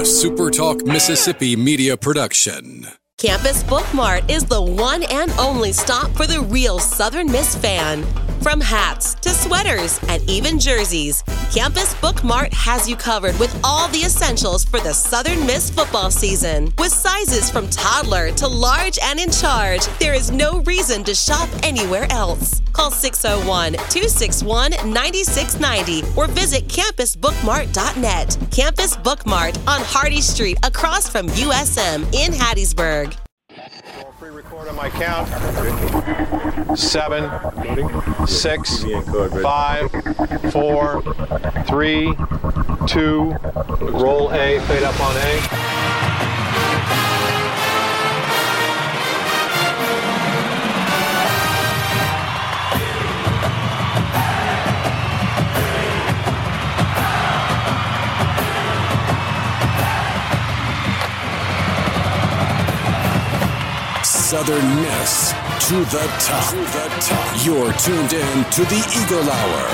SuperTalk Mississippi media production. Campus Book Mart is the one and only stop for the real Southern Miss fan. From hats to sweaters and even jerseys, Campus Book Mart has you covered with all the essentials for the Southern Miss football season. With sizes from toddler to large and in charge, there is no reason to shop anywhere else. Call 601-261-9690 or visit campusbookmart.net. Campus Book Mart on Hardy Street across from USM in Hattiesburg. Pre-record on my count. 7, 6, 5, 4, 3, 2. Roll A, fade up on A. Southern Miss to the top. You're tuned in to the Eagle Hour.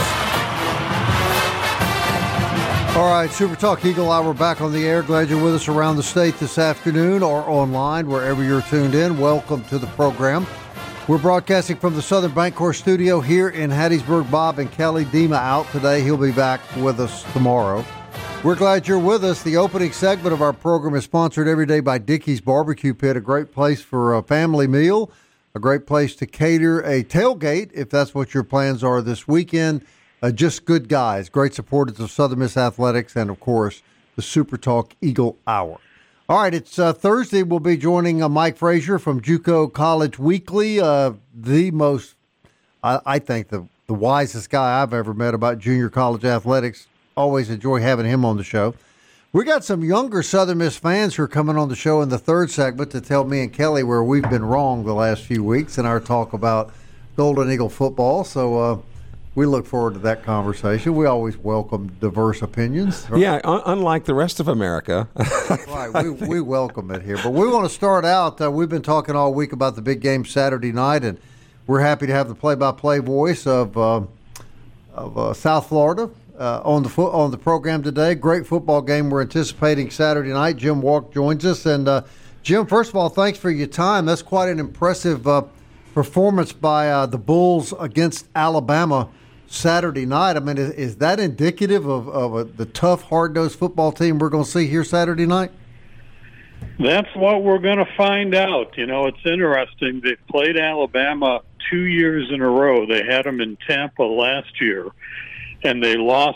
All right, Super Talk Eagle Hour back on the air. Glad you're with us around the state this afternoon or online, wherever you're tuned in. Welcome to the program. We're broadcasting from the Southern Bancorp studio here in Hattiesburg. Bob and Kelly Dima out today. He'll be back with us tomorrow. We're glad you're with us. The opening segment of our program is sponsored every day by Dickey's Barbecue Pit, a great place for a family meal, a great place to cater a tailgate, if that's what your plans are this weekend. Just good guys, great supporters of Southern Miss Athletics, and, of course, the Super Talk Eagle Hour. All right, it's Thursday. We'll be joining Mike Frazier from JUCO College Weekly, the most, I think, the wisest guy I've ever met about junior college athletics. Always enjoy having him on the show. We got some younger Southern Miss fans who are coming on the show in the third segment to tell me and Kelly where we've been wrong the last few weeks in our talk about Golden Eagle football. So we look forward to that conversation. We always welcome diverse opinions. Right? Yeah, unlike the rest of America. Right, we welcome it here. But we want to start out. We've been talking all week about the big game Saturday night, and we're happy to have the play-by-play voice of South Florida. On the program today. Great football game we're anticipating Saturday night. Jim Walk joins us. And, Jim, first of all, thanks for your time. That's quite an impressive performance by the Bulls against Alabama Saturday night. I mean, is that indicative of the tough, hard-nosed football team we're going to see here Saturday night? That's what we're going to find out. You know, it's interesting. They've played Alabama 2 years in a row. They had them in Tampa last year. And they lost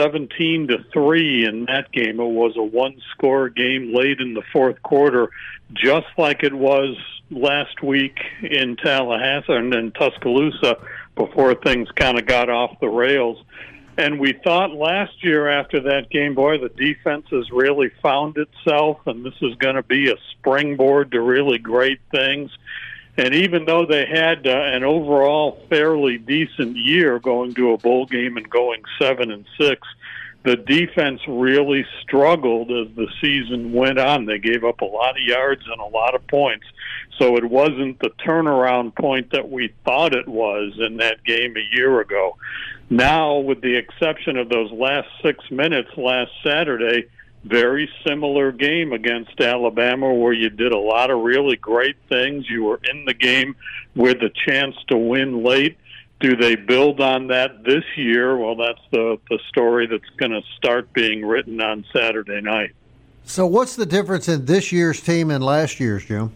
17-3 in that game. It was a one-score game late in the fourth quarter, just like it was last week in Tallahassee and in Tuscaloosa before things kind of got off the rails. And we thought last year after that game, boy, the defense has really found itself, and this is going to be a springboard to really great things. And even though they had an overall fairly decent year going to a bowl game and going 7-6, the defense really struggled as the season went on. They gave up a lot of yards and a lot of points. So it wasn't the turnaround point that we thought it was in that game a year ago. Now, with the exception of those last 6 minutes last Saturday, very similar game against Alabama where you did a lot of really great things. You were in the game with a chance to win late. Do they build on that this year? Well, that's the story that's going to start being written on Saturday night. So what's the difference in this year's team and last year's, Jim?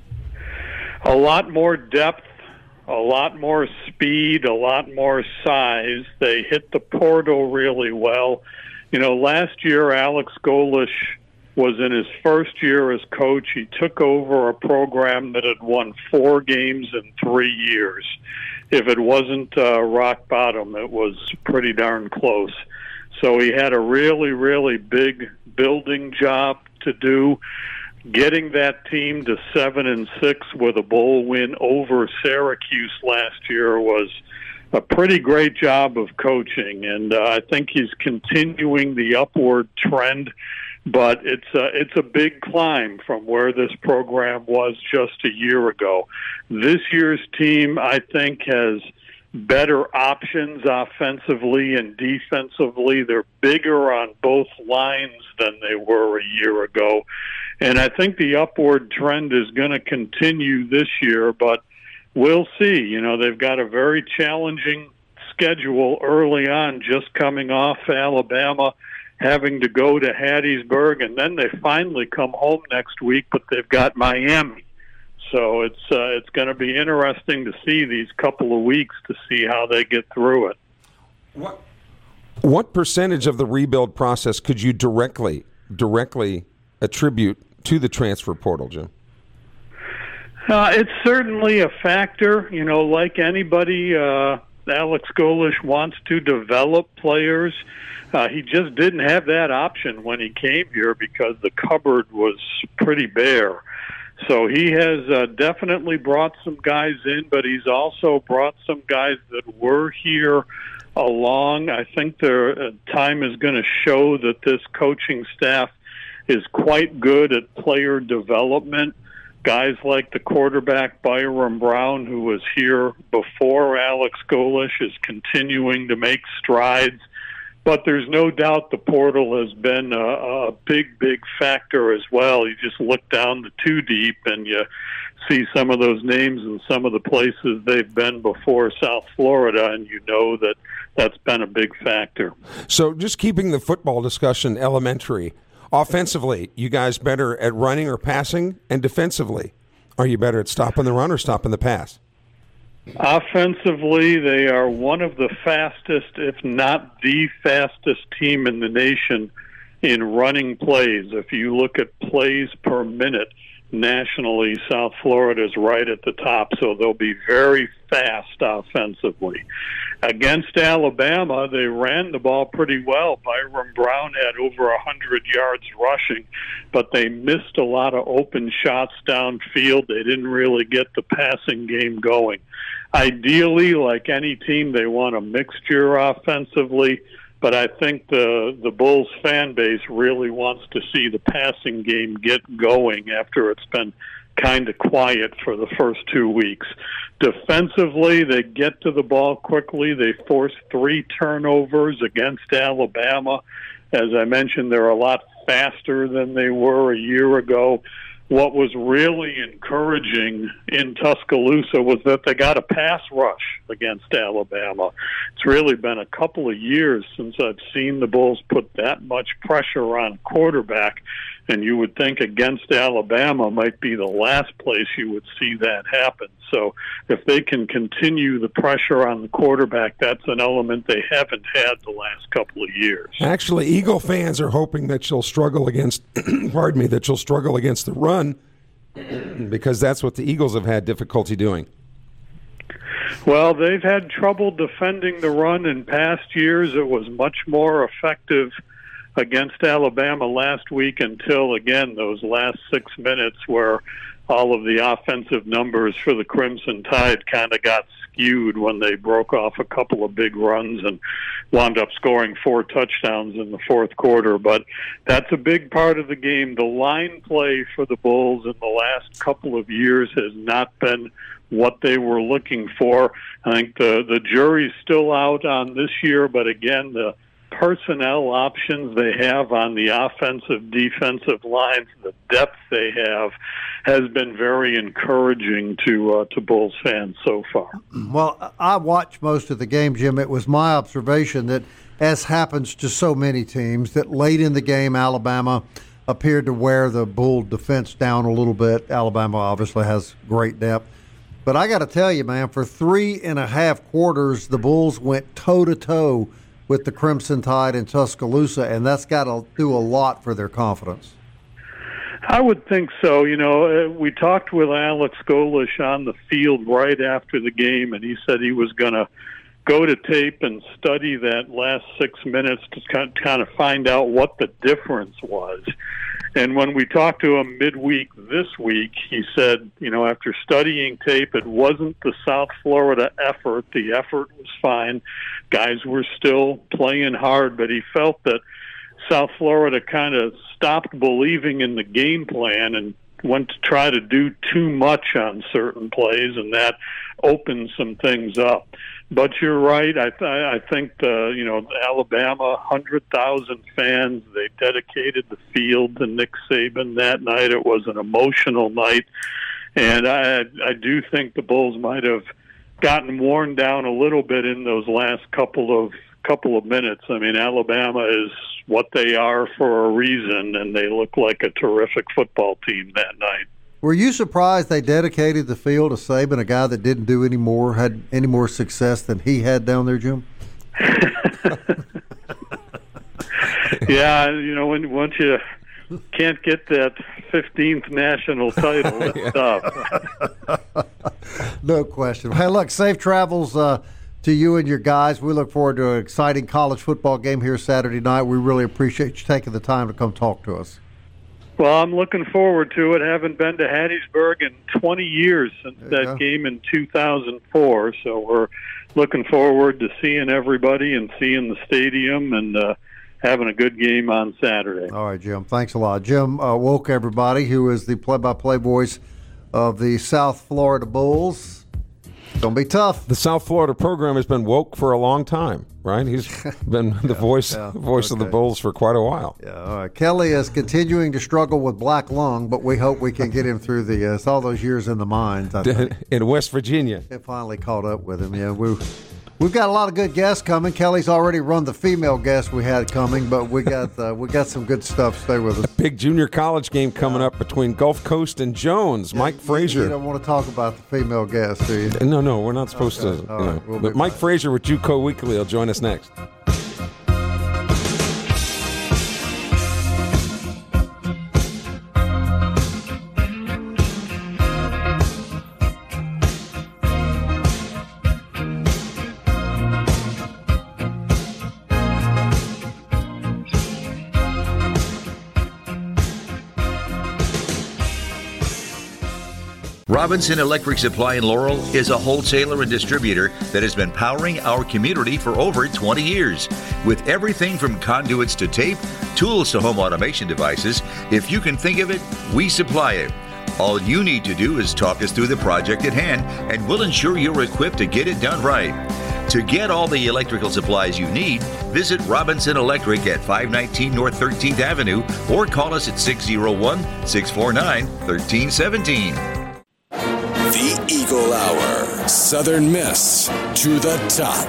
A lot more depth, a lot more speed, a lot more size. They hit the portal really well. You know, last year, Alex Golesh was in his first year as coach. He took over a program that had won 4 games in 3 years. If it wasn't rock bottom, it was pretty darn close. So he had a really, really big building job to do. Getting that team to 7-6 with a bowl win over Syracuse last year was a pretty great job of coaching, and I think he's continuing the upward trend, but it's a big climb from where this program was just a year ago. This year's team, I think, has better options offensively and defensively. They're bigger on both lines than they were a year ago. And I think the upward trend is going to continue this year, but we'll see. You know, they've got a very challenging schedule early on, just coming off Alabama, having to go to Hattiesburg, and then they finally come home next week, but they've got Miami. So it's going to be interesting to see these couple of weeks to see how they get through it. What percentage of the rebuild process could you directly attribute to the transfer portal, Jim? It's certainly a factor. You know, like anybody, Alex Golesh wants to develop players. He just didn't have that option when he came here because the cupboard was pretty bare. So he has definitely brought some guys in, but he's also brought some guys that were here along. I think their time is going to show that this coaching staff is quite good at player development. Guys like the quarterback Byron Brown, who was here before Alex Golesh, is continuing to make strides. But there's no doubt the portal has been a big, big factor as well. You just look down the two deep and you see some of those names and some of the places they've been before South Florida, and you know that that's been a big factor. So just keeping the football discussion elementary, offensively, you guys better at running or passing? And defensively, are you better at stopping the run or stopping the pass? Offensively, they are one of the fastest, if not the fastest team in the nation in running plays. If you look at plays per minute nationally, South Florida is right at the top, so they'll be very fast offensively. Against Alabama, they ran the ball pretty well. Byron Brown had over 100 yards rushing, but they missed a lot of open shots downfield. They didn't really get the passing game going. Ideally, like any team, they want a mixture offensively, but I think the Bulls fan base really wants to see the passing game get going after it's been kind of quiet for the first 2 weeks. Defensively, they get to the ball quickly. They forced 3 turnovers against Alabama. As I mentioned, they're a lot faster than they were a year ago. What was really encouraging in Tuscaloosa was that they got a pass rush against Alabama. It's really been a couple of years since I've seen the Bulls put that much pressure on quarterback, and you would think against Alabama might be the last place you would see that happen. So if they can continue the pressure on the quarterback, that's an element they haven't had the last couple of years. Actually, Eagle fans are hoping that you'll struggle against, that you'll struggle against the run, because that's what the Eagles have had difficulty doing. Well, they've had trouble defending the run in past years. It was much more effective against Alabama last week until, again, those last 6 minutes where all of the offensive numbers for the Crimson Tide kind of got skewed when they broke off a couple of big runs and wound up scoring 4 touchdowns in the fourth quarter. But that's a big part of the game. The line play for the Bulls in the last couple of years has not been what they were looking for. I think the jury's still out on this year, but again, the personnel options they have on the offensive, defensive lines, the depth they have, has been very encouraging to Bulls fans so far. Well, I watched most of the game, Jim. It was my observation that, as happens to so many teams, that late in the game, Alabama appeared to wear the Bull defense down a little bit. Alabama obviously has great depth. But I got to tell you, man, for 3.5 quarters, the Bulls went toe-to-toe with the Crimson Tide in Tuscaloosa, and that's got to do a lot for their confidence. I would think so. You know, we talked with Alex Golesh on the field right after the game, and he said he was going to go to tape and study that last 6 minutes to kind of find out what the difference was. And when we talked to him midweek this week, he said, you know, after studying tape, it wasn't the South Florida effort. The effort was fine. Guys were still playing hard, but he felt that South Florida kind of stopped believing in the game plan and went to try to do too much on certain plays, and that opened some things up. But you're right. I think Alabama, 100,000 fans. They dedicated the field to Nick Saban that night. It was an emotional night, and I do think the Bulls might have gotten worn down a little bit in those last couple of minutes. I mean, Alabama is what they are for a reason, and they look like a terrific football team that night. Were you surprised they dedicated the field to Saban, a guy that didn't do had any more success than he had down there, Jim? Yeah, once you can't get that 15th national title, it's tough. No question. Hey, look, safe travels to you and your guys. We look forward to an exciting college football game here Saturday night. We really appreciate you taking the time to come talk to us. Well, I'm looking forward to it. Haven't been to Hattiesburg in 20 years since that game in 2004. So we're looking forward to seeing everybody and seeing the stadium and having a good game on Saturday. All right, Jim. Thanks a lot. Jim Wolk, everybody, who is the play-by-play voice of the South Florida Bulls. It's going to be tough. The South Florida program has been woke for a long time, right? He's been the voice of the Bulls for quite a while. Yeah, all right. Kelly is continuing to struggle with black lung, but we hope we can get him through all those years in the mines. In West Virginia. It finally caught up with him. Yeah, we've got a lot of good guests coming. Kelly's already run the female guest we had coming, but we got some good stuff. Stay with us. Big junior college game coming up between Gulf Coast and Jones. Mike Frazier. You don't want to talk about the female guest, do you? No, we're not supposed to. Right, but Mike Frazier with JUCO Weekly will join us next. Robinson Electric Supply in Laurel is a wholesaler and distributor that has been powering our community for over 20 years. With everything from conduits to tape, tools to home automation devices, if you can think of it, we supply it. All you need to do is talk us through the project at hand, and we'll ensure you're equipped to get it done right. To get all the electrical supplies you need, visit Robinson Electric at 519 North 13th Avenue or call us at 601-649-1317. The Eagle Hour. Southern Miss to the top.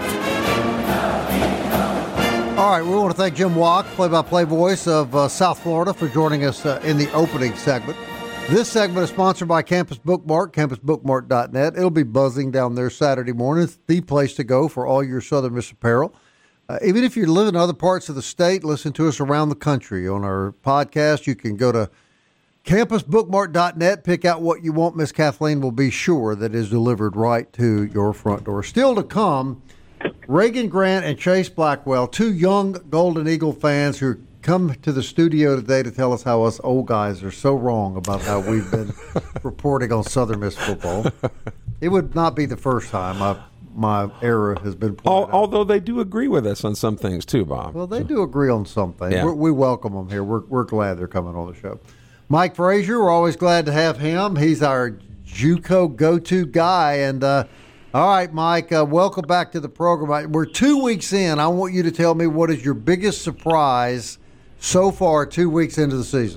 All right, we want to thank Jim Wolk, play-by-play voice of South Florida, for joining us in the opening segment. This segment is sponsored by Campus Bookmart, campusbookmart.net. It'll be buzzing down there Saturday morning. It's the place to go for all your Southern Miss apparel. Even if you live in other parts of the state, listen to us around the country. On our podcast, you can go to campusbookmart.net, pick out what you want. Miss Kathleen will be sure that is delivered right to your front door. Still to come, Reagan Grant and Chase Blackwell, two young Golden Eagle fans who come to the studio today to tell us how us old guys are so wrong about how we've been reporting on Southern Miss football. It would not be the first time my error has been pointed out. Although they do agree with us on some things too, Bob. Well, they do agree on some things. Yeah. We welcome them here. We're glad they're coming on the show. Mike Frazier, we're always glad to have him. He's our JUCO go-to guy. And all right, Mike, welcome back to the program. We're 2 weeks in. I want you to tell me what is your biggest surprise so far 2 weeks into the season.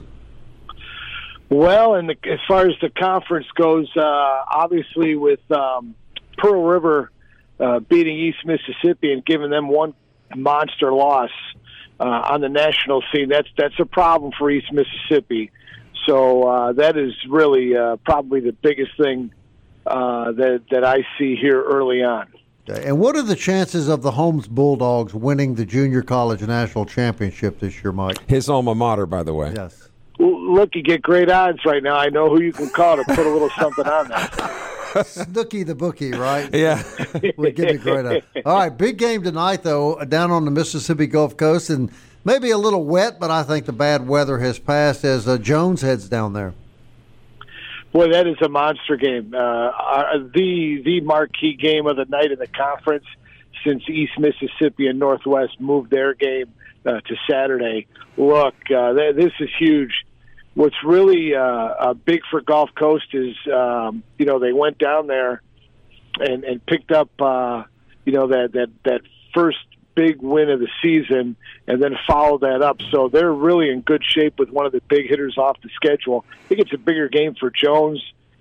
Well, as far as the conference goes, obviously with Pearl River beating East Mississippi and giving them one monster loss on the national scene, that's a problem for East Mississippi. So that is really probably the biggest thing that I see here early on. And what are the chances of the Holmes Bulldogs winning the Junior College National Championship this year, Mike? His alma mater, by the way. Yes. Well, look, you get great odds right now. I know who you can call to put a little something on that. Snooky the bookie, right? Yeah. Would give me great odds. All right, big game tonight, though, down on the Mississippi Gulf Coast, and maybe a little wet, but I think the bad weather has passed as Jones heads down there. Boy, that is a monster game. The marquee game of the night in the conference since East Mississippi and Northwest moved their game to Saturday. Look, this is huge. What's really big for Gulf Coast is, they went down there and picked up, that first big win of the season and then follow that up. So they're really in good shape with one of the big hitters off the schedule. I think it's a bigger game for Jones.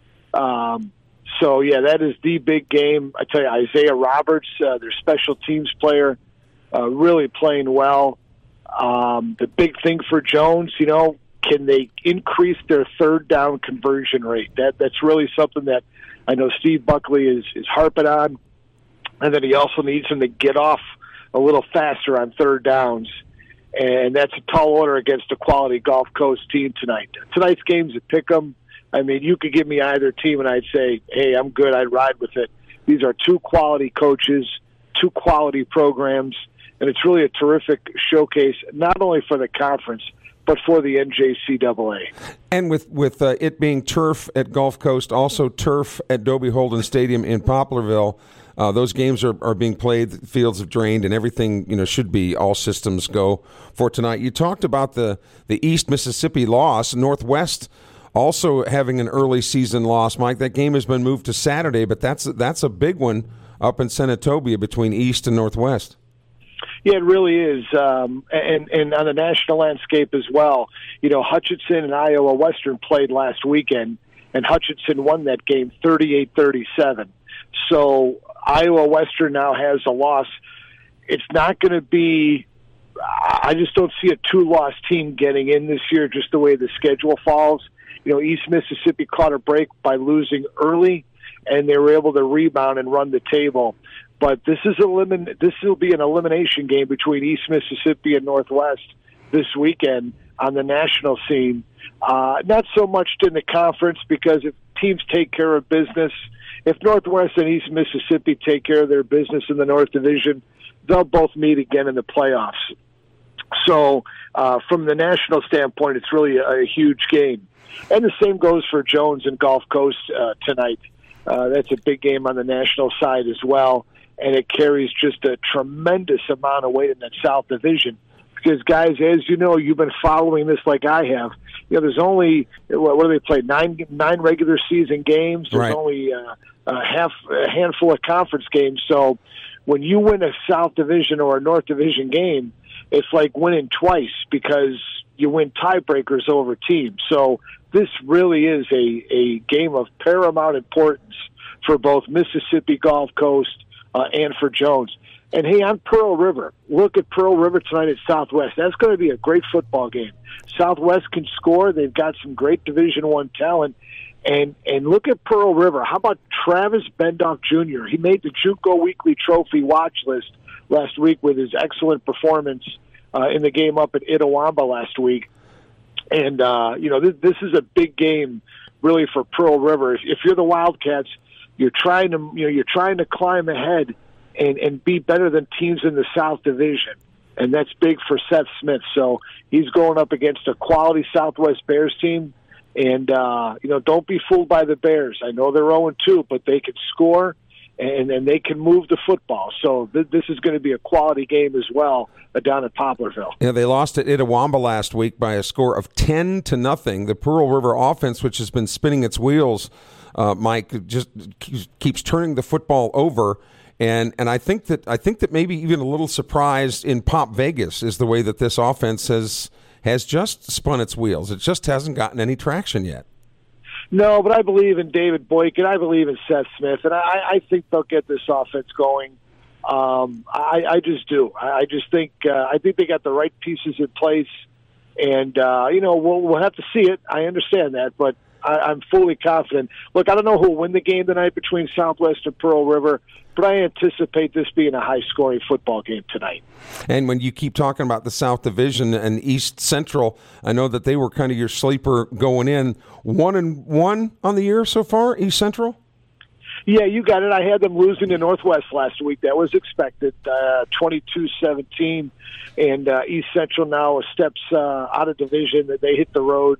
So, yeah, that is the big game. I tell you, Isaiah Roberts, their special teams player, really playing well. The big thing for Jones, can they increase their third down conversion rate? That's really something that I know Steve Buckley is harping on. And then he also needs him to get off a little faster on third downs. And that's a tall order against a quality Gulf Coast team tonight. Tonight's game's a pick-em. I mean, you could give me either team and I'd say, hey, I'm good, I'd ride with it. These are two quality coaches, two quality programs, and it's really a terrific showcase, not only for the conference, but for the NJCAA. And with it being turf at Gulf Coast, also turf at Dobie Holden Stadium in Poplarville, those games are being played, the fields have drained, and everything should be all systems go for tonight. You talked about the East Mississippi loss, Northwest also having an early season loss. Mike, that game has been moved to Saturday, but that's a big one up in Senatobia between East and Northwest. Yeah, it really is, and on the national landscape as well. Hutchinson and Iowa Western played last weekend, and Hutchinson won that game 38-37. So Iowa Western now has a loss. It's not going to be – I just don't see a two-loss team getting in this year just the way the schedule falls. East Mississippi caught a break by losing early, and they were able to rebound and run the table. But this will be an elimination game between East Mississippi and Northwest this weekend on the national scene. Not so much in the conference, because if teams take care of business, if Northwest and East Mississippi take care of their business in the North Division, they'll both meet again in the playoffs. So from the national standpoint, it's really a huge game. And the same goes for Jones and Gulf Coast tonight. That's a big game on the national side as well. And it carries just a tremendous amount of weight in that South Division. Because, guys, as you know, you've been following this like I have. There's only, what do they play, nine regular season games. There's only a handful of conference games. So when you win a South Division or a North Division game, it's like winning twice, because you win tiebreakers over teams. So this really is a game of paramount importance for both Mississippi Gulf Coast and for Jones. And, hey, on Pearl River, look at Pearl River tonight at Southwest. That's going to be a great football game. Southwest can score. They've got some great Division I talent. And look at Pearl River. How about Travis Bendoff Jr.? He made the JUCO Weekly Trophy watch list last week with his excellent performance in the game up at Itawamba last week. And, this is a big game really for Pearl River. If you're the Wildcats, you're trying to climb ahead and be better than teams in the South Division. And that's big for Seth Smith. So he's going up against a quality Southwest Bears team. And, don't be fooled by the Bears. I know they're 0-2, but they can score and they can move the football. So this is going to be a quality game as well down at Poplarville. Yeah, they lost at Itawamba last week by a score of 10-0. The Pearl River offense, which has been spinning its wheels, Mike, just keeps turning the football over. And I think that maybe even a little surprised in Pop Vegas is the way that this offense has just spun its wheels. It just hasn't gotten any traction yet. No, but I believe in David Boykin. I believe in Seth Smith, and I think they'll get this offense going. I just do. I just think I think they got the right pieces in place, and we'll have to see it. I understand that, but I'm fully confident. Look, I don't know who will win the game tonight between Southwest and Pearl River, but I anticipate this being a high-scoring football game tonight. And when you keep talking about the South Division and East Central, I know that they were kind of your sleeper going in. 1-1 on the year so far, East Central? Yeah, you got it. I had them losing to Northwest last week. That was expected, 22-17. And East Central now steps out of division. They hit the road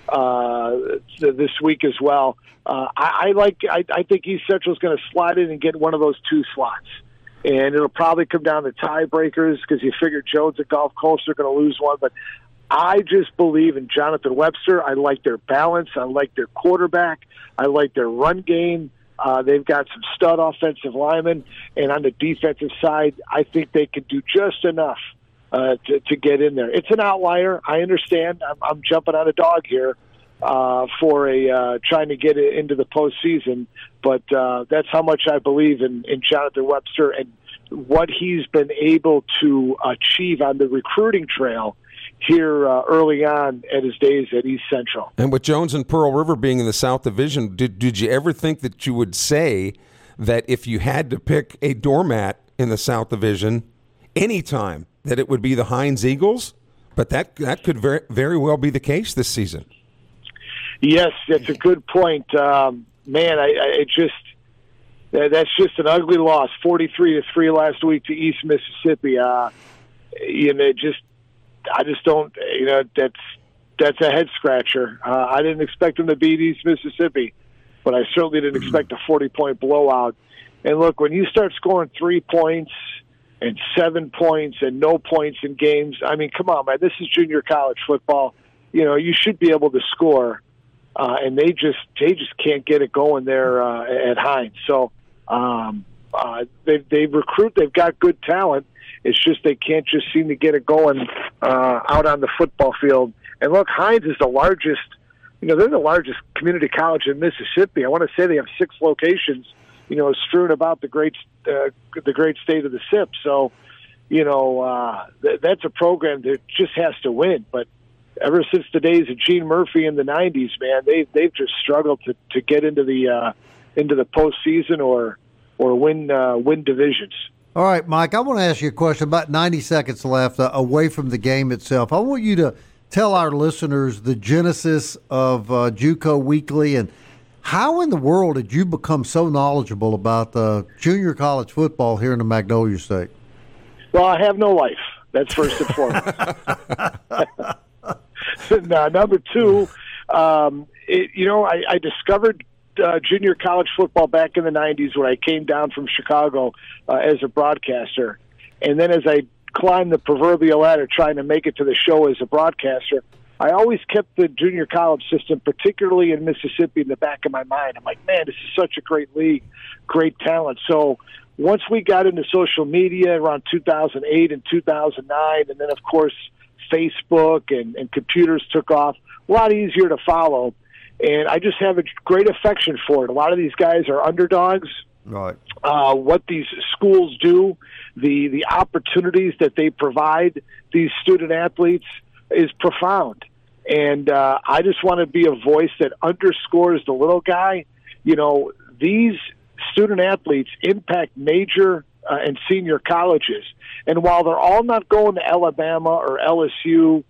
this week as well. I think East Central is going to slide in and get one of those two slots. And it'll probably come down to tiebreakers because you figure Jones and Gulf Coast are going to lose one. But I just believe in Jonathan Webster. I like their balance. I like their quarterback. I like their run game. They've got some stud offensive linemen, and on the defensive side, I think they can do just enough to get in there. It's an outlier. I understand. I'm jumping on a dog here for trying to get it into the postseason, but that's how much I believe in Jonathan Webster and what he's been able to achieve on the recruiting trail here early on at his days at East Central. And with Jones and Pearl River being in the South Division, did you ever think that you would say that if you had to pick a doormat in the South Division anytime, that it would be the Heinz Eagles? But that could very, very well be the case this season. Yes, that's a good point. Man, that's just an ugly loss, 43-3 last week to East Mississippi. I just don't, that's a head scratcher. I didn't expect them to beat East Mississippi, but I certainly didn't expect a 40-point blowout. And look, when you start scoring 3 points and 7 points and no points in games, I mean, come on, man, this is junior college football. You should be able to score, and they just can't get it going there at Heinz. So they recruit, they've got good talent. It's just they can't just seem to get it going out on the football field. And look, Heinz is the largest, they're the largest community college in Mississippi. I want to say they have 6 locations, strewn about the great state of the SIP. So, that's a program that just has to win. But ever since the days of Gene Murphy in the 90s, man, they've just struggled to get into the postseason or win divisions. All right, Mike, I want to ask you a question. About 90 seconds left away from the game itself. I want you to tell our listeners the genesis of JUCO Weekly and how in the world did you become so knowledgeable about junior college football here in the Magnolia State? Well, I have no life. That's first and foremost. Now, number two, I discovered junior college football back in the 90s when I came down from Chicago as a broadcaster. And then as I climbed the proverbial ladder trying to make it to the show as a broadcaster, I always kept the junior college system, particularly in Mississippi, in the back of my mind. I'm like, man, this is such a great league, great talent. So once we got into social media around 2008 and 2009, and then, of course, Facebook and computers took off, a lot easier to follow. And I just have a great affection for it. A lot of these guys are underdogs. Right. What these schools do, the opportunities that they provide these student athletes is profound. And I just want to be a voice that underscores the little guy. These student athletes impact major and senior colleges. And while they're all not going to Alabama or LSU,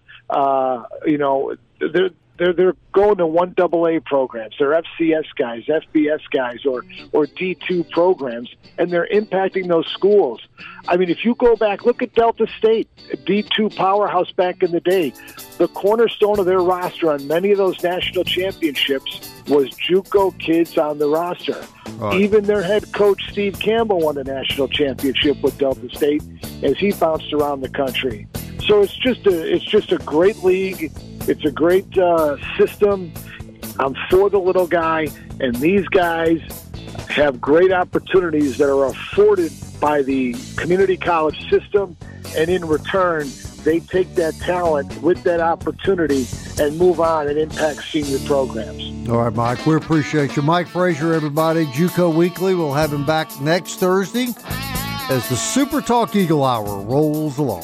they're going to 1AA programs. They're FCS guys, FBS guys, or D2 programs, and they're impacting those schools. I mean, if you go back, look at Delta State, a D2 powerhouse back in the day. The cornerstone of their roster on many of those national championships was JUCO kids on the roster. Right. Even their head coach, Steve Campbell, won a national championship with Delta State as he bounced around the country. So it's just a great league. It's a great system. I'm for the little guy, and these guys have great opportunities that are afforded by the community college system, and in return, they take that talent with that opportunity and move on and impact senior programs. All right, Mike, we appreciate you. Mike Frazier, everybody, JUCO Weekly. We'll have him back next Thursday as the Super Talk Eagle Hour rolls along.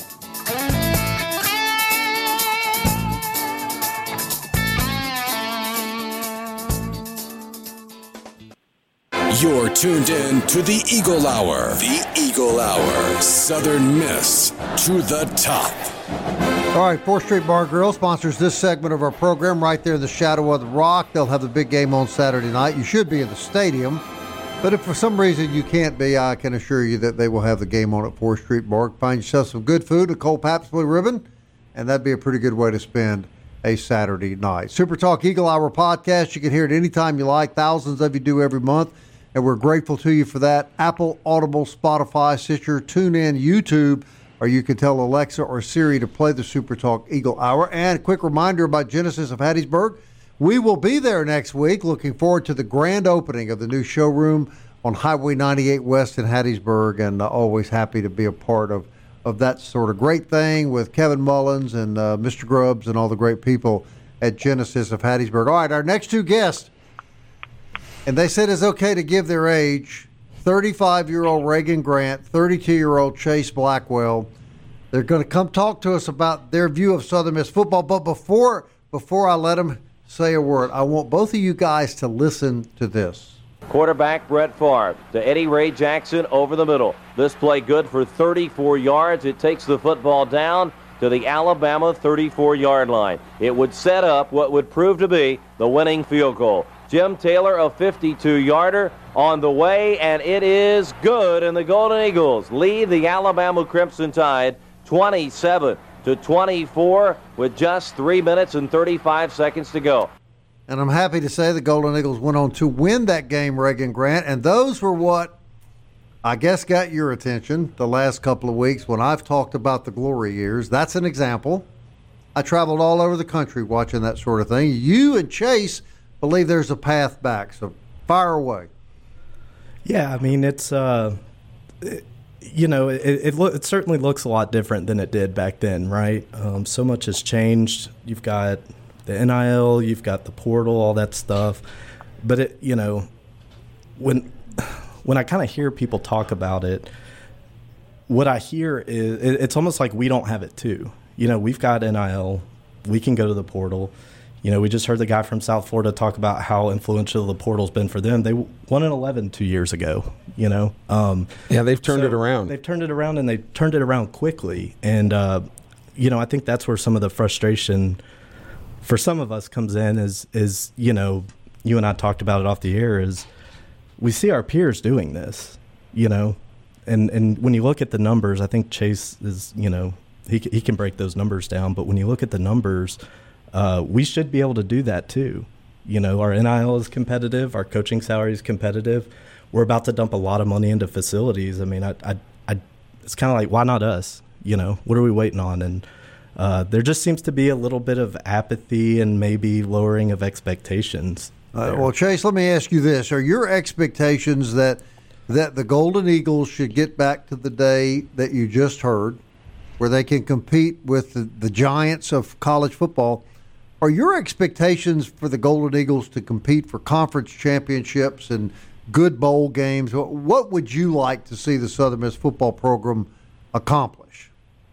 You're tuned in to the Eagle Hour. The Eagle Hour. Southern Miss to the top. All right, 4th Street Bar Grill sponsors this segment of our program right there in the shadow of the Rock. They'll have the big game on Saturday night. You should be in the stadium. But if for some reason you can't be, I can assure you that they will have the game on at 4th Street Bar. Find yourself some good food, a cold Pabst Blue Ribbon, and that'd be a pretty good way to spend a Saturday night. Super Talk Eagle Hour podcast. You can hear it anytime you like. Thousands of you do every month. And we're grateful to you for that. Apple, Audible, Spotify, Stitcher, TuneIn, YouTube, or you can tell Alexa or Siri to play the Super Talk Eagle Hour. And a quick reminder about Genesis of Hattiesburg. We will be there next week. Looking forward to the grand opening of the new showroom on Highway 98 West in Hattiesburg, and always happy to be a part of that sort of great thing with Kevin Mullins and Mr. Grubbs and all the great people at Genesis of Hattiesburg. All right, our next two guests, and they said it's okay to give their age, 35-year-old Reagan Grant, 32-year-old Chase Blackwell. They're going to come talk to us about their view of Southern Miss football. But before I let them say a word, I want both of you guys to listen to this. Quarterback Brett Favre to Eddie Ray Jackson over the middle. This play good for 34 yards. It takes the football down to the Alabama 34-yard line. It would set up what would prove to be the winning field goal. Jim Taylor, a 52-yarder on the way, and it is good, and the Golden Eagles lead the Alabama Crimson Tide 27-24 with just 3 minutes and 35 seconds to go. And I'm happy to say the Golden Eagles went on to win that game, Reagan Grant, and those were what I guess got your attention the last couple of weeks when I've talked about the glory years. That's an example. I traveled all over the country watching that sort of thing. You and Chase believe there's a path back, so fire away. Yeah, I mean, it's it certainly looks a lot different than it did back then, right? So much has changed. You've got the NIL, you've got the portal, all that stuff. But when I kind of hear people talk about it, what I hear is it's almost like we don't have it too. We've got NIL, we can go to the portal. We just heard the guy from South Florida talk about how influential the portal's been for them. They won an 11 2 years ago, Yeah, they've turned it around. They've turned it around, and they've turned it around quickly. And, I think that's where some of the frustration for some of us comes in is you and I talked about it off the air, is we see our peers doing this, and when you look at the numbers, I think Chase is, he can break those numbers down. But when you look at the numbers, we should be able to do that too. Our NIL is competitive. Our coaching salary is competitive. We're about to dump a lot of money into facilities. I mean, it's kind of like, why not us? What are we waiting on? And there just seems to be a little bit of apathy and maybe lowering of expectations. Well, Chase, let me ask you this. Are your expectations that the Golden Eagles should get back to the day that you just heard, where they can compete with the giants of college football? Are your expectations for the Golden Eagles to compete for conference championships and good bowl games? What would you like to see the Southern Miss football program accomplish?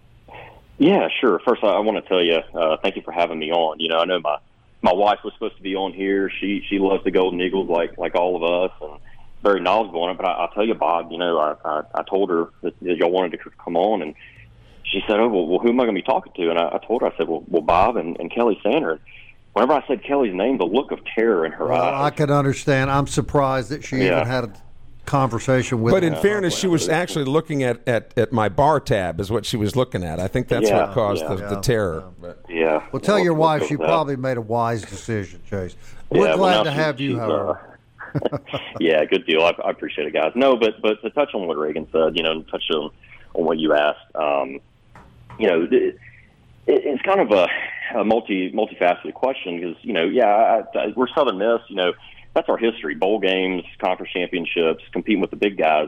Yeah, sure. First, I want to tell you, thank you for having me on. I know my wife was supposed to be on here. She loves the Golden Eagles like all of us, and very knowledgeable on it. But I'll tell you, Bob, I told her that y'all wanted to come on, and she said, "Oh, well, who am I going to be talking to?" And I told her, I said, well, Bob and Kelly Sander. Whenever I said Kelly's name, the look of terror in her eyes. I can understand. I'm surprised that she even had a conversation with But him. in fairness, she was actually looking at my bar tab is what she was looking at. I think that's what caused the terror. Yeah. Well, tell your wife she probably made a wise decision, Chase. We're glad to have you, however. Yeah, good deal. I appreciate it, guys. No, but to touch on what Reagan said, touch on what you asked, it's kind of a multifaceted question because, we're Southern Miss, that's our history, bowl games, conference championships, competing with the big guys.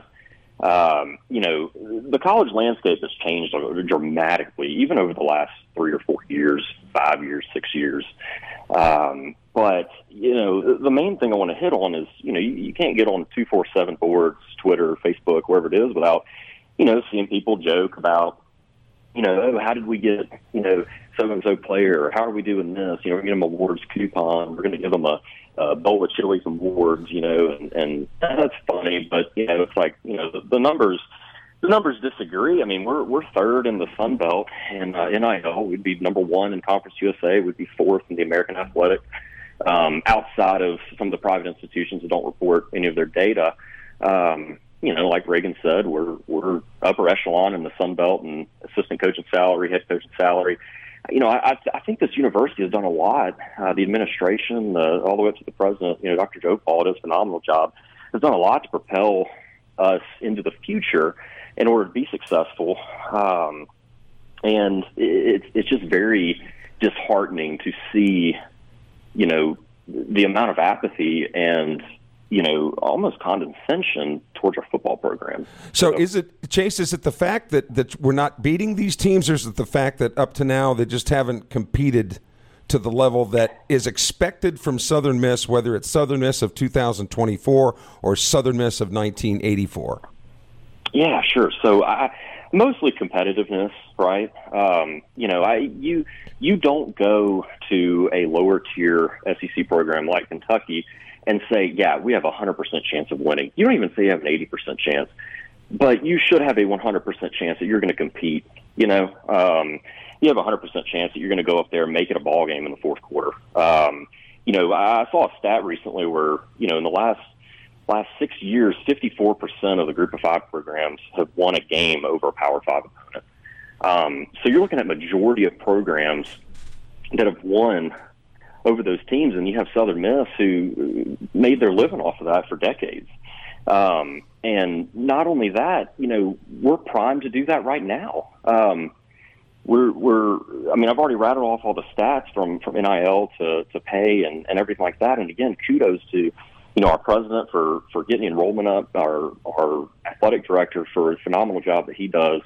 The college landscape has changed dramatically, even over the last 3 or 4 years, 5 years, 6 years. But the main thing I want to hit on is, you can't get on 247 boards, Twitter, Facebook, wherever it is, without, seeing people joke about, how did we get, so-and-so player, or how are we doing this? We're going to give them awards coupon. We're going to give them a bowl of Chili's awards, and that's funny. But, it's like, the numbers disagree. I mean, we're third in the Sun Belt in NIL. We'd be number one in Conference USA. We'd be fourth in the American Athletic, outside of some of the private institutions that don't report any of their data. Like Reagan said, we're upper echelon in the Sun Belt and assistant coaching salary, head coaching salary. I think this university has done a lot. The administration, all the way up to the president, Dr. Joe Paul does a phenomenal job, has done a lot to propel us into the future in order to be successful. And it's just very disheartening to see, the amount of apathy and, almost condescension towards our football program. So is it, Chase, is it the fact that we're not beating these teams, or is it the fact that up to now they just haven't competed to the level that is expected from Southern Miss, whether it's Southern Miss of 2024 or Southern Miss of 1984? Yeah, sure. So mostly competitiveness, right? You don't go to a lower tier SEC program like Kentucky and say, yeah, we have a 100% chance of winning. You don't even say you have an 80% chance, but you should have a 100% chance that you're going to compete. You have a 100% chance that you're going to go up there and make it a ball game in the fourth quarter. I saw a stat recently where, in the last 6 years, 54% of the Group of Five programs have won a game over a Power Five opponent. So you're looking at majority of programs that have won over those teams, and you have Southern Miss who made their living off of that for decades. And not only that, we're primed to do that right now. I've already rattled off all the stats from NIL to pay and everything like that. And again, kudos to, our president for getting enrollment up, our athletic director for a phenomenal job that he does.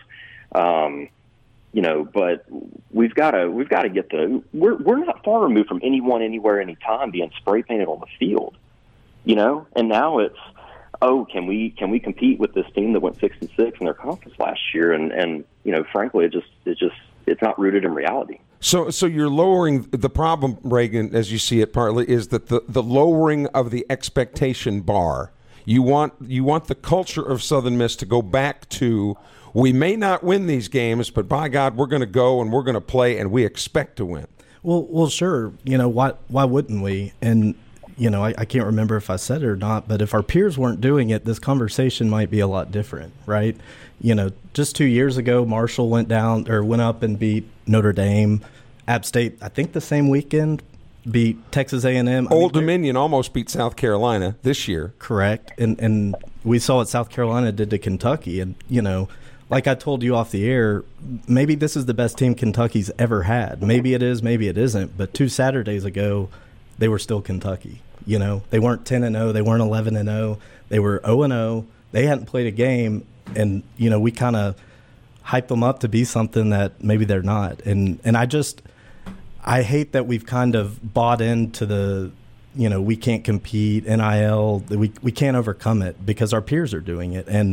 But we've got to get we're not far removed from anyone, anywhere, anytime being spray painted on the field, and now it's, can we compete with this team that went 6-6 in their conference last year? And frankly, it's not rooted in reality. So you're lowering the problem, Reagan, as you see it partly, is that the lowering of the expectation bar. You want the culture of Southern Miss to go back to, we may not win these games, but by God, we're going to go and we're going to play and we expect to win. Well, sure. Why wouldn't we? And I can't remember if I said it or not, but if our peers weren't doing it, this conversation might be a lot different, right? Just 2 years ago, Marshall went up and beat Notre Dame. App State, I think the same weekend, beat Texas A&M. Old Dominion almost beat South Carolina this year. Correct. And we saw what South Carolina did to Kentucky. And, like I told you off the air, maybe this is the best team Kentucky's ever had. Maybe it is, maybe it isn't. But 2 Saturdays ago, they were still Kentucky. They weren't 10-0, they weren't 11-0, they were 0-0. They hadn't played a game, and we kind of hype them up to be something that maybe they're not. And I hate that we've kind of bought into the we can't compete, NIL, we can't overcome it because our peers are doing it. And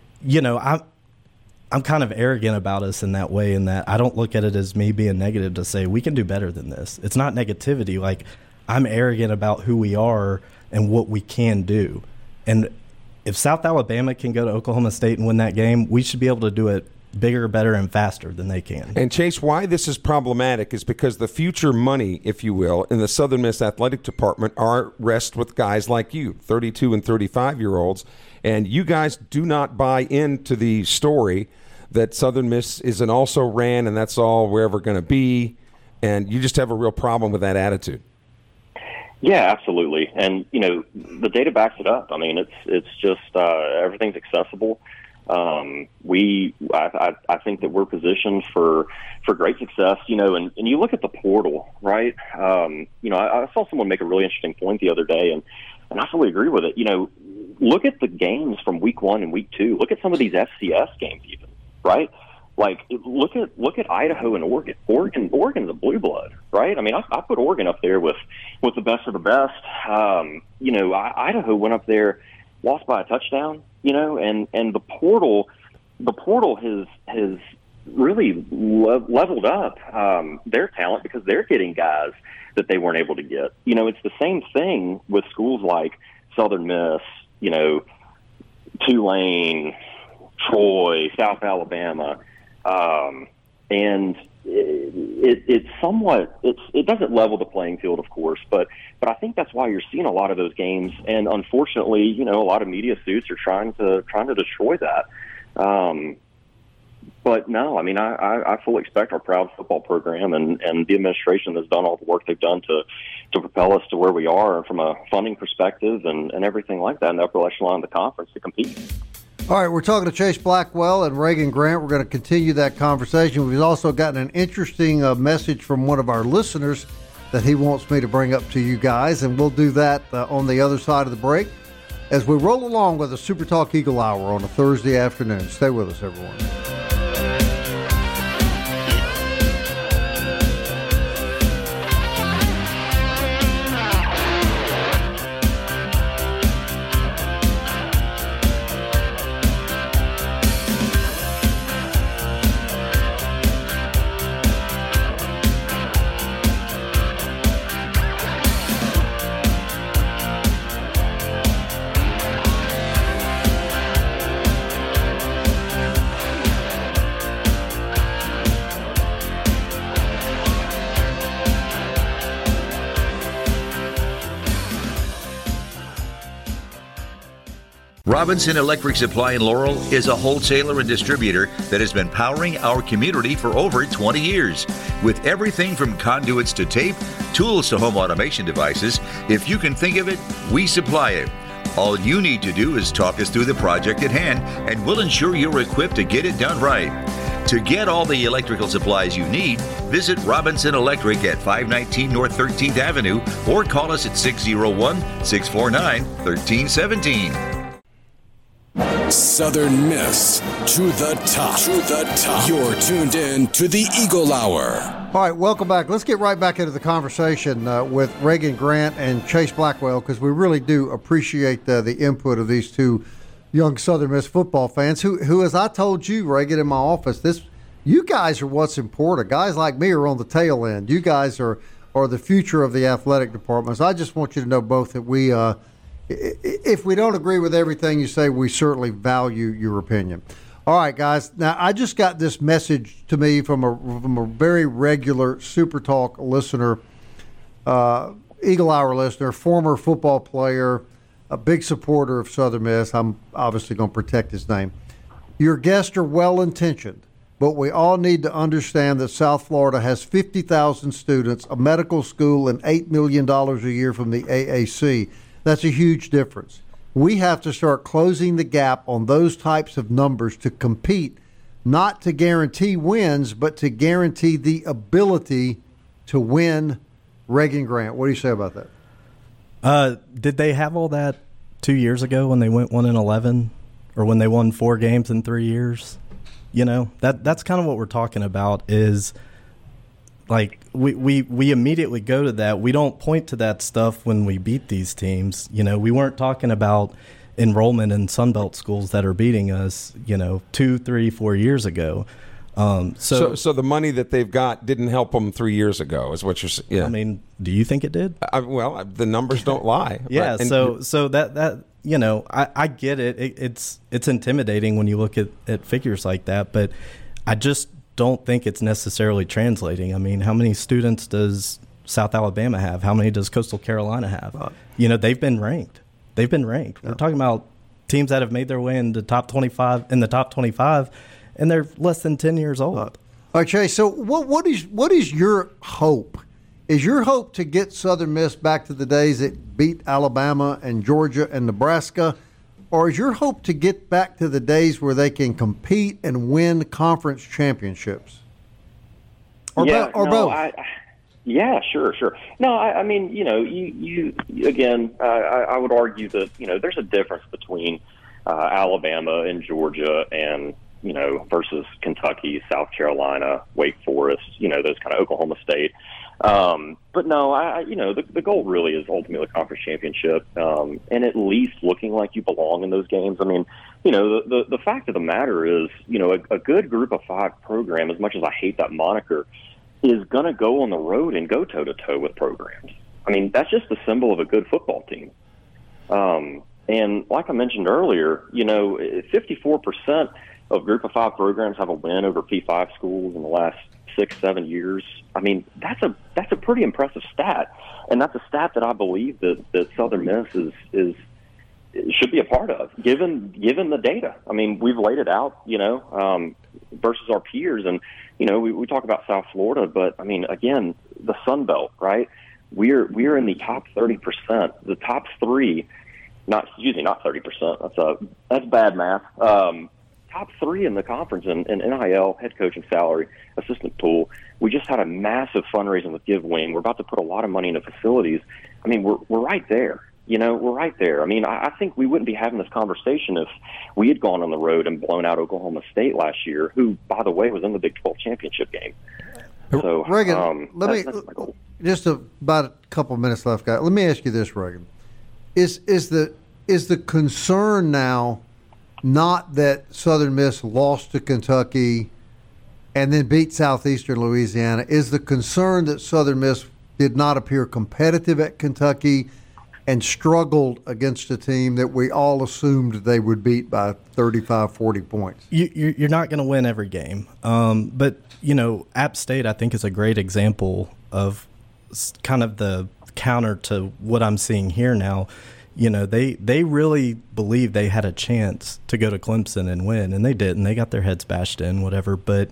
I'm kind of arrogant about us in that way, in that I don't look at it as me being negative to say we can do better than this. It's not negativity. Like, I'm arrogant about who we are and what we can do. And if South Alabama can go to Oklahoma State and win that game, we should be able to do it bigger, better, and faster than they can. And, Chase, why this is problematic is because the future money, if you will, in the Southern Miss Athletic Department rests with guys like you, 32 and 35-year-olds, and you guys do not buy into the story that Southern Miss is an also-ran and that's all we're ever going to be, and you just have a real problem with that attitude. Yeah, absolutely. And, the data backs it up. I mean, it's just everything's accessible. I think that we're positioned for great success, and you look at the portal, right? I saw someone make a really interesting point the other day, and I fully agree with it. Look at the games from week 1 and week 2. Look at some of these FCS games even, right? Like, look at Idaho and Oregon. Oregon's a blue blood, right? I mean, I put Oregon up there with the best of the best. Idaho went up there, lost by a touchdown, and the portal has really leveled up their talent because they're getting guys that they weren't able to get. It's the same thing with schools like Southern Miss, Tulane, Troy, South Alabama. And it doesn't level the playing field, of course, but I think that's why you're seeing a lot of those games. And unfortunately, a lot of media suits are trying to destroy that. But no, I mean, I fully expect our proud football program and the administration that's done all the work they've done to propel us to where we are from a funding perspective and everything like that in the upper echelon of the conference to compete. All right, we're talking to Chase Blackwell and Reagan Grant. We're going to continue that conversation. We've also gotten an interesting message from one of our listeners that he wants me to bring up to you guys, and we'll do that on the other side of the break as we roll along with the Super Talk Eagle Hour on a Thursday afternoon. Stay with us, everyone. Robinson Electric Supply in Laurel is a wholesaler and distributor that has been powering our community for over 20 years. With everything from conduits to tape, tools to home automation devices, if you can think of it, we supply it. All you need to do is talk us through the project at hand, and we'll ensure you're equipped to get it done right. To get all the electrical supplies you need, visit Robinson Electric at 519 North 13th Avenue or call us at 601-649-1317. Southern Miss to the top. To the top. You're tuned in to the Eagle Hour. All right, welcome back. Let's get right back into the conversation with Reagan Grant and Chase Blackwell, because we really do appreciate the input of these two young Southern Miss football fans who, as I told you, Reagan, in my office, you guys are what's important. Guys like me are on the tail end. You guys are the future of the athletic department. So I just want you to know both that we if we don't agree with everything you say, we certainly value your opinion. All right, guys. Now, I just got this message to me from a very regular Super Talk listener, Eagle Hour listener, former football player, a big supporter of Southern Miss. I'm obviously going to protect his name. Your guests are well-intentioned, but we all need to understand that South Florida has 50,000 students, a medical school, and $8 million a year from the AAC. That's a huge difference. We have to start closing the gap on those types of numbers to compete, not to guarantee wins, but to guarantee the ability to win. Reagan Grant, what do you say about that? Did they have all that 2 years ago when they went 1-11, or when they won 4 games in 3 years? You know, that's kind of what we're talking about is – like, we immediately go to that. We don't point to that stuff when we beat these teams. You know, we weren't talking about enrollment in Sunbelt schools that are beating us, 2, 3, 4 years ago. So the money that they've got didn't help them 3 years ago, is what you're saying. Yeah. I mean, do you think it did? Well, the numbers don't lie. Yeah, right? So that I get it. It's intimidating when you look at figures like that, but I just don't think it's necessarily translating. I mean, how many students does South Alabama have? How many does Coastal Carolina have? They've been ranked. We're talking about teams that have made their way in the top 25, and they're less than 10 years old. All right, Chase, so what is your hope? Is your hope to get Southern Miss back to the days it beat Alabama and Georgia and Nebraska? Or is your hope to get back to the days where they can compete and win conference championships? Or both? Yeah, sure. No, I mean, you again, I would argue that, there's a difference between Alabama and Georgia and, versus Kentucky, South Carolina, Wake Forest, those kind of Oklahoma State. But no, the goal really is ultimately a conference championship, and at least looking like you belong in those games. I mean, the fact of the matter is, a good Group of 5 program, as much as I hate that moniker, is going to go on the road and go toe-to-toe with programs. I mean, that's just the symbol of a good football team. And like I mentioned earlier, 54% of Group of 5 programs have a win over P5 schools in the last 6-7 years. I mean, that's a pretty impressive stat, and that's a stat that I believe that Southern Miss should be a part of, given the data. I mean, we've laid it out, versus our peers, and we talk about South Florida, but I mean, again, the Sun Belt, right? We're in the top 30%, the top 3, not 30%. That's bad math. top 3 in the conference in NIL, head coaching salary, assistant pool. We just had a massive fundraising with GiveWing. We're about to put a lot of money into facilities. I mean, we're right there. We're right there. I mean, I think we wouldn't be having this conversation if we had gone on the road and blown out Oklahoma State last year, who, by the way, was in the Big 12 championship game. So, Reagan, that's my goal. Just about a couple of minutes left, guys. Let me ask you this, Reagan: is the concern now not that Southern Miss lost to Kentucky and then beat Southeastern Louisiana? Is the concern that Southern Miss did not appear competitive at Kentucky and struggled against a team that we all assumed they would beat by 35, 40 points? You're not going to win every game. But, App State, I think, is a great example of kind of the counter to what I'm seeing here now. They really believed they had a chance to go to Clemson and win, and they didn't. They got their heads bashed in, whatever. But,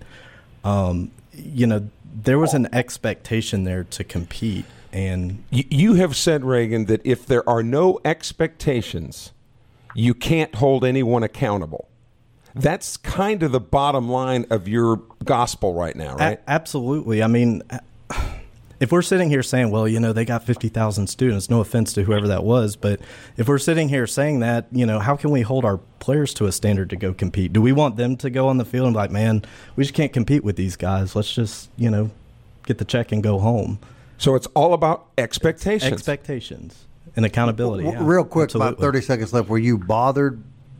there was an expectation there to compete. And you have said, Reagan, that if there are no expectations, you can't hold anyone accountable. That's kind of the bottom line of your gospel right now, right? Absolutely. I mean, if we're sitting here saying, well, they got 50,000 students, no offense to whoever that was, but if we're sitting here saying that, how can we hold our players to a standard to go compete? Do we want them to go on the field and be like, man, we just can't compete with these guys. Let's just, get the check and go home. So it's all about expectations. Expectations and accountability. Yeah, real quick, absolutely. About 30 seconds left. Were you bothered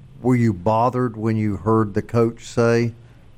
when you heard the coach say,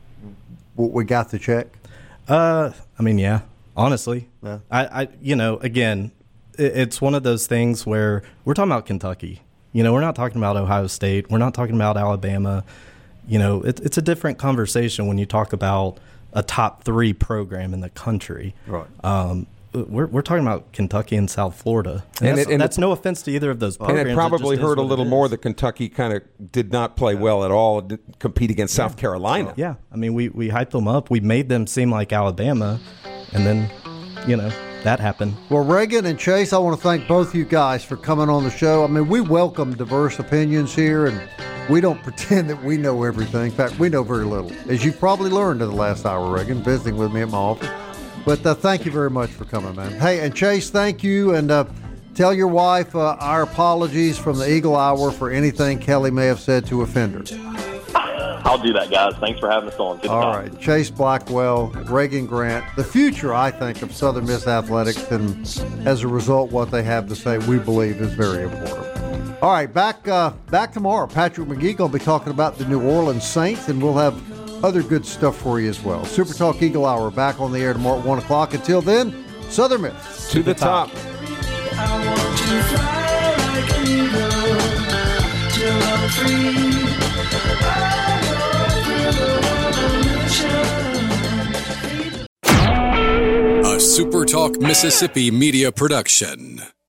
we got the check? I mean, yeah, honestly. Yeah. I again, it's one of those things where we're talking about Kentucky. We're not talking about Ohio State. We're not talking about Alabama. It's a different conversation when you talk about a top 3 program in the country. Right. We're talking about Kentucky and South Florida. And that's no offense to either of those programs. And it probably hurt a little more that Kentucky kind of did not play well at all, didn't compete against South Carolina. Yeah. I mean, we hyped them up. We made them seem like Alabama. And then, that happened. Well, Reagan and Chase, I want to thank both you guys for coming on the show. I mean, we welcome diverse opinions here, and we don't pretend that we know everything. In fact, we know very little, as you've probably learned in the last hour, Reagan, visiting with me at my office. But thank you very much for coming, man. Hey, and Chase, thank you. And tell your wife our apologies from the Eagle Hour for anything Kelly may have said to offend her. I'll do that, guys. Thanks for having us on. Good All time. right. Chase Blackwell, Reagan Grant, the future, I think, of Southern Miss athletics. And as a result, what they have to say, we believe, is very important. All right. Back tomorrow. Patrick McGee going to be talking about the New Orleans Saints, and we'll have other good stuff for you as well. Super Talk Eagle Hour back on the air tomorrow at 1 o'clock. Until then, Southern Miss to the top. I want to fly like an eagle till I'm free. A Super Talk Mississippi media production.